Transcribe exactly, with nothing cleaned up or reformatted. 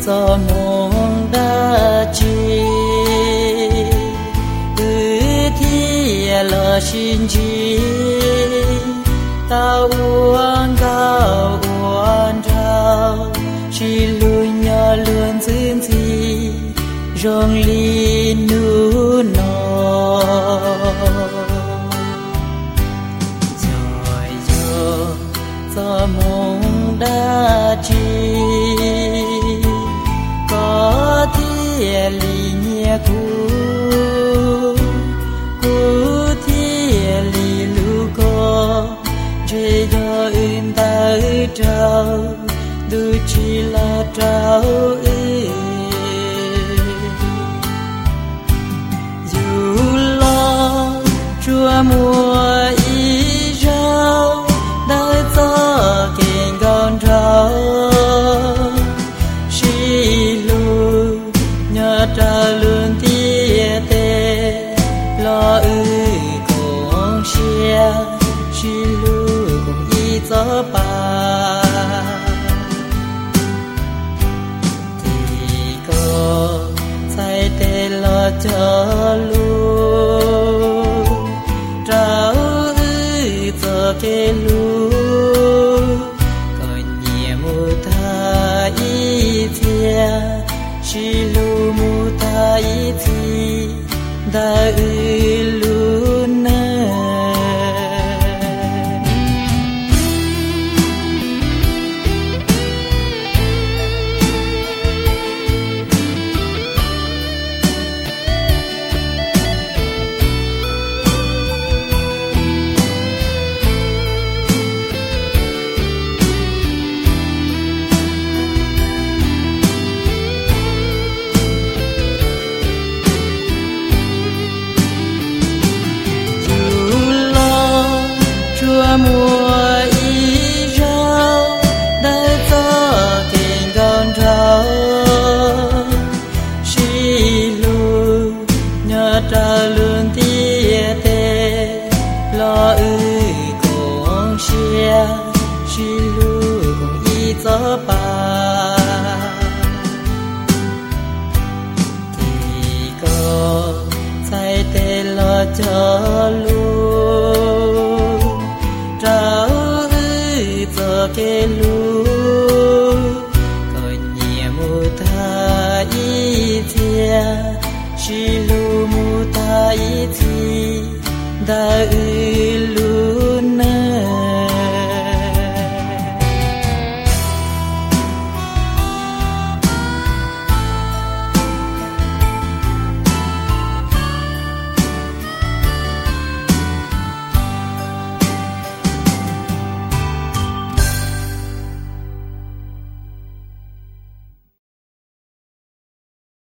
gió mong đã chi ư thi lo xin chi tao uống cao uống trao chỉ lui nhỏ luôn xin gì rong li nu no rồi giờ gió mong đã chi có thiên lý nhẹ cũ cũ thiên lý lu có chơi cho in ta trao du chỉ là trao dù lo chúa mùa ý rau đã cho kênh con trao xì lu nhớ trao luôn tia tê lo ư con xia xì lu cùng ý gió ba thì có sai tê lo cho lu trao ư cho kê lu còn nhiều mù tha ý thia xì lu mù tha ý thi đã ư lu nè mùa ý rau đã cho kênh con trao xì lu nhớ trao luôn tia tê lo ư con xia xì lu cùng ý gió ba thì có sai tê lo cho lu trao ư cho kê lu còn nhiều mù tha ý thia xì lu mù tha ý thi đã ư